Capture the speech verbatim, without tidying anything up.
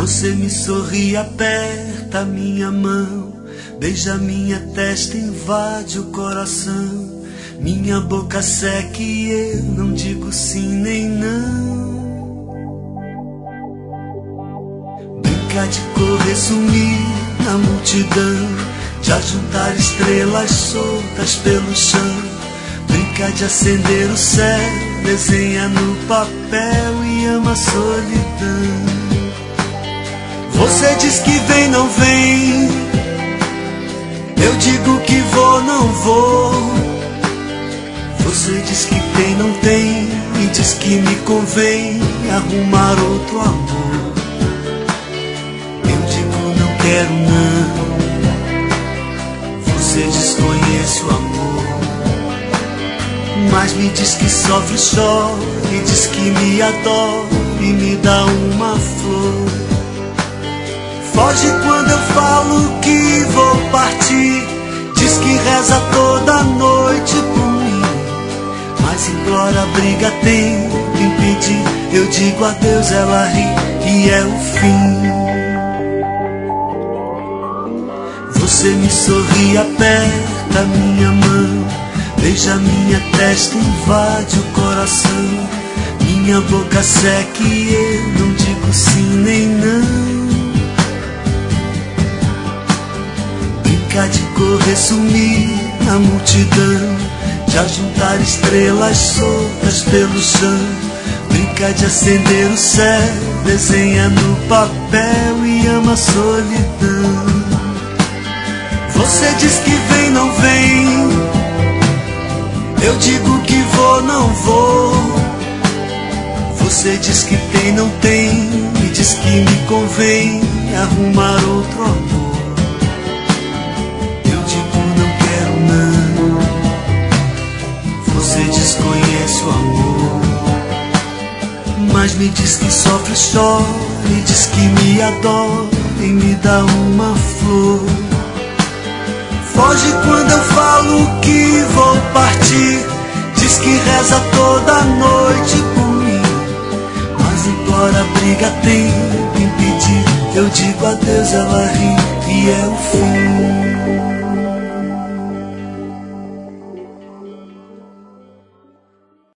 Você me sorri, aperta minha mão, beija minha testa, invade o coração. Minha boca seca e eu não digo sim nem não. Brincar de correr, sumir na multidão, de ajuntar estrelas soltas pelo chão. Brincar de acender o céu, desenha no papel e ama a solidão. Você diz que vem, não vem, eu digo que vou, não vou. Você diz que tem, não tem, e diz que me convém arrumar outro amor. Eu digo não quero não. Você desconhece o amor, mas me diz que sofre, chora, e diz que me adora e me dá uma flor. Foge quando eu falo que vou partir, diz que reza toda noite por mim, mas implora, briga, tenta impedir. Eu digo adeus, ela ri e é o fim. Você me sorri, aperta minha mão, beija minha testa, invade o coração. Minha boca seca e eu não digo sim nem não. Brincar de correr, sumir na multidão, de ajuntar estrelas soltas pelo chão. Brincar de acender o céu, desenha no papel e ama a solidão. Você diz que vem, não vem, eu digo que vou, não vou. Você diz que tem, não tem, e diz que me convém arrumar outro amor. Eu digo não quero não. Você desconhece o amor, mas me diz que sofre, chora, e diz que me adora e me dá uma flor. Foge quando eu falo que vou partir, diz que reza toda noite por mim, mas implora, briga, tenta impedir. Eu digo adeus, ela ri e é o fim.